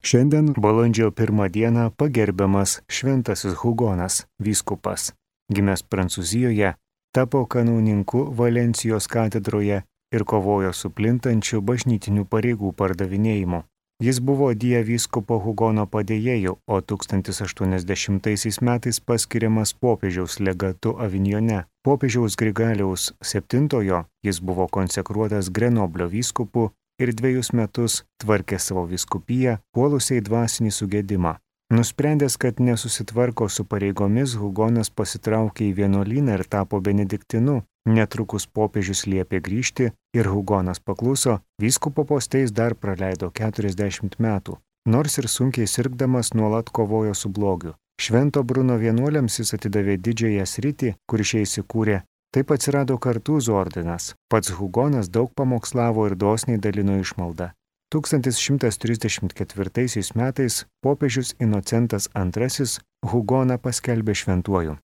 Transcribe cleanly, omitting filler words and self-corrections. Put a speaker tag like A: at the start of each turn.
A: Šiandien balandžio 1 dieną pagerbiamas šventasis Hugonas, vyskupas. Gimęs Prancūzijoje, tapo kanauninku Valencijos katedroje ir kovojo su plintančiu bažnytinių pareigų pardavinėjimu. Jis buvo Die vyskupo Hugono padėjėju, o 1080 metais paskiriamas popiežiaus legatu Avignone. Popiežiaus Grigaliaus VII jis buvo konsekruotas Grenoblio vyskupu ir 2 metus tvarkė savo vyskupiją, puolusiai dvasinį sugedimą. Nusprendęs, kad nesusitvarko su pareigomis, Hugonas pasitraukė į vienuolyną ir tapo benediktinu. Netrukus popiežius liepė grįžti ir Hugonas pakluso, vyskupo poste jis dar praleido 40 metų. Nors ir sunkiai sirgdamas nuolat kovojo su blogiu. Švento Bruno vienuoliams jis atidavė didžiąją sritį, kur šie įsikūrė. Taip atsirado Kartūzų ordinas. Pats Hugonas daug pamokslavo ir dosniai dalino išmaldą. 1134 metais popiežius Inocentas II Hugoną paskelbė šventuoju.